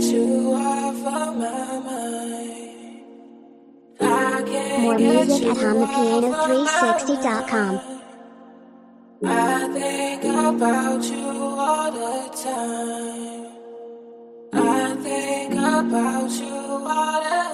you off of my mind. I can't More get music you at HomthePiano360.com. I think about you all the time. I think about you all the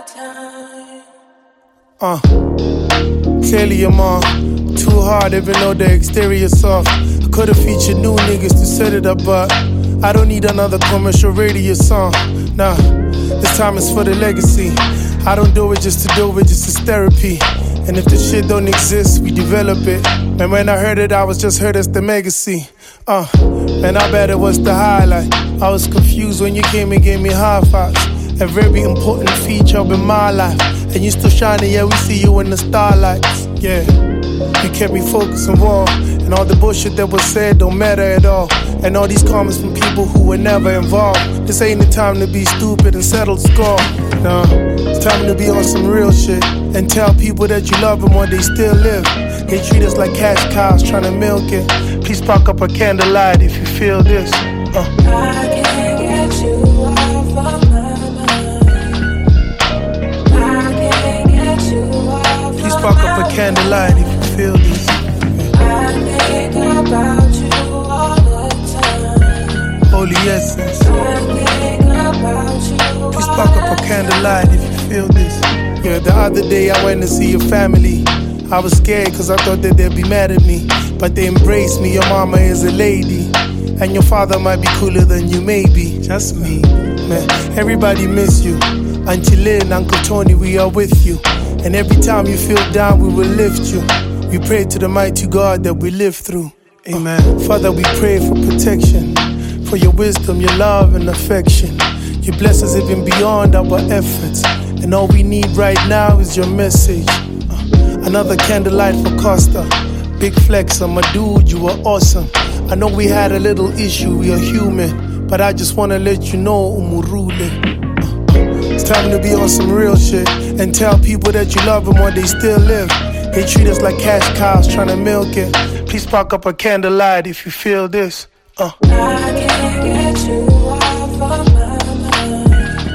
time. Clearly I'm on too hard, even though the exterior's soft. I could've featured new niggas to set it up, but I don't need another commercial radio song. Nah, this time it's for the legacy. I don't do it just to do it, just as therapy. And if the shit don't exist, we develop it. And when I heard it, I was just heard as the legacy. Man, I bet it was the highlight. I was confused when you came and gave me high fives. A very important feature in my life. And you still shining, yeah, we see you in the starlights. Yeah, you kept me focused and raw. And all the bullshit that was said don't matter at all. And all these comments from people who were never involved. This ain't the time to be stupid and settle the score. No, it's time to be on some real shit. And tell people that you love them while they still live. They treat us like cash cows trying to milk it. Please spark up a candlelight if you feel this. I can't get you off of my mind. I can't get you off. Please spark up a candlelight if you feel this. I think about you all the time. Holy essence. I think about you. Please spark up a candlelight if you feel this. Yeah, the other day I went to see your family. I was scared cause I thought that they'd be mad at me. But they embraced me, your mama is a lady. And your father might be cooler than you may be. Just me, man, everybody miss you. Auntie Lynn, Uncle Tony, we are with you. And every time you feel down, we will lift you. We pray to the mighty God that we live through. Amen. Father, we pray for protection, for your wisdom, your love and affection. You bless us even beyond our efforts. And all we need right now is your message. Another candlelight for Costa. Big flex, I'm a dude, you are awesome. I know we had a little issue, we are human. But I just wanna let you know, Umurule. It's time to be on some real shit. And tell people that you love them while they still live. They treat us like cash cows trying to milk it. Please spark up a candlelight if you feel this. I can't get you off of my mind.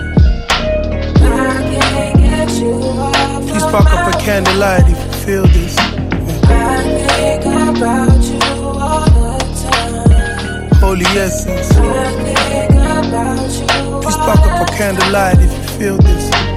I can't get you off. Please spark up a candlelight if you feel this. I think about you all the time. Holy essence. I think about you. Please spark up a candlelight if you feel this.